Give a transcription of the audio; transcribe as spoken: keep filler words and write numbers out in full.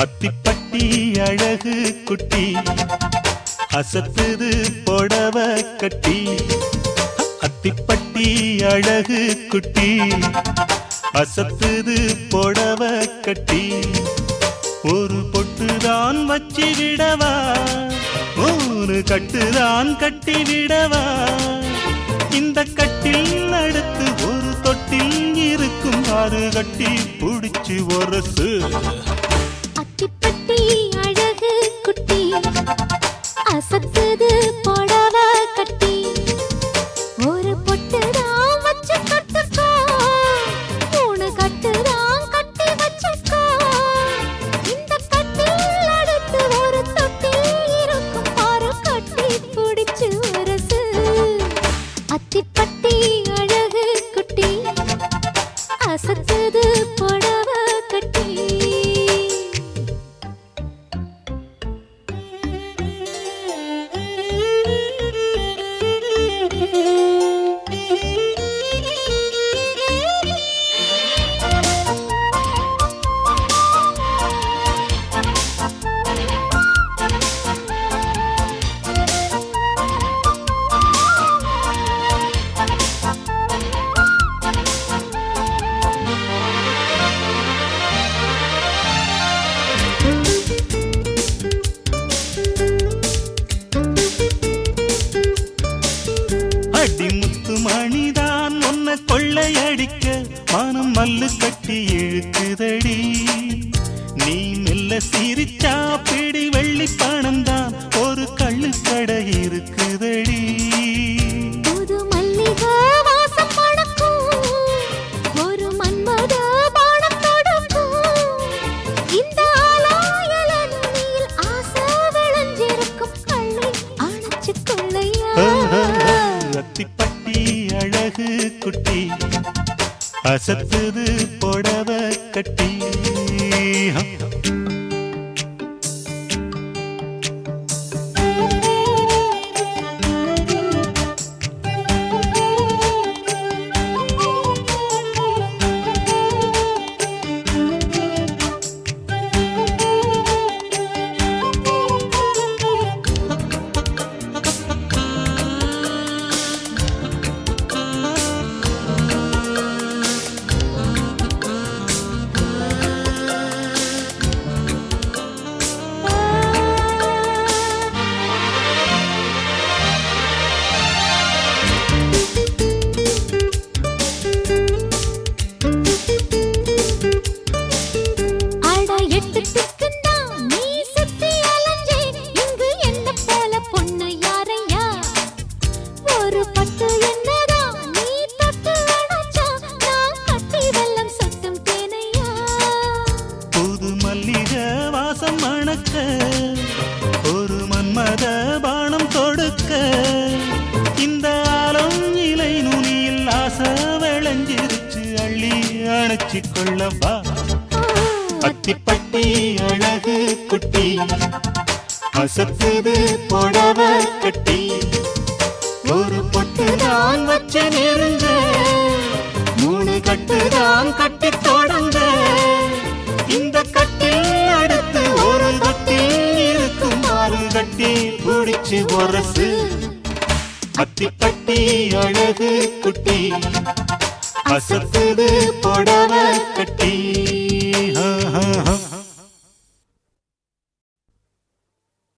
அத்திப்பட்டி அழகு குட்டி அசத்துது புடவ கட்டி. அத்திப்பட்டி அழகு குட்டி அசத்துது புடவ கட்டி. ஒரு பொட்டுதான் வச்சு விடவா, மூணு கட்டுதான் கட்டி விடவா. இந்த கட்டில் அடுத்து ஒரு தொட்டில் இருக்கும், ஆறு கட்டி புடிச்சு ஒரசு. அத்திப்பட்டி அழகு குட்டி அசத்துது புடவ கட்டி. ஒரு பொட்டுதான் வச்சு கட்டுக்கோ, மூணு கட்டுதான் கட்டி வச்சுக்கோ. இந்த கட்டில் அடுத்து ஒரு தொட்டில் இருக்கும், ஆறு கட்டி புடிச்சு ஒரசு. அத்திப்பட்டி அழகு குட்டி அசத்துது புடவ கட்டி. மணிதான் ஒன்ன கொள்ளையடிக்க மனம் மல்லு கட்டி இழுக்குதடி. நீ மெல்ல சிரிச்சா பிடி வெள்ளி பணம் தான் ஒரு கள்ளுக்கடை இருக்குதடி. புது மல்லிகை வாசம் மணக்கும், ஒரு மன்மத பானம் தொடுக்கும். இந்த ஆலாயல நுனியில் ஆசை விளைஞ்சிருக்கும், கள்ளை அணைச்சு கொள்ளையா. அத்திப்பட்டி அழகு குட்டி அசத்துது புடவ கட்டி. ஒரு மன்மத பானம் தொடுக்க, இந்த ஆலம் இலை நுனியில் ஆசை விளைஞ்சிருச்சு, அள்ளி அணைச்சி கொள்ளவா. அத்திப்பட்டி அழகு குட்டி அசத்துது புடவ கட்டி. ஒரு பொட்டுதான் வச்சு நெருங்க, மூணு கட்டுதான் கட்டி தொடங்க. இந்த கட்டில் அடுத்து ஒரு தொட்டில் இருக்கும், ஆறு கட்டி புடிச்சு ஒரசு. அத்திப்பட்டி அழகு குட்டி அசத்துது புடவ கட்டி.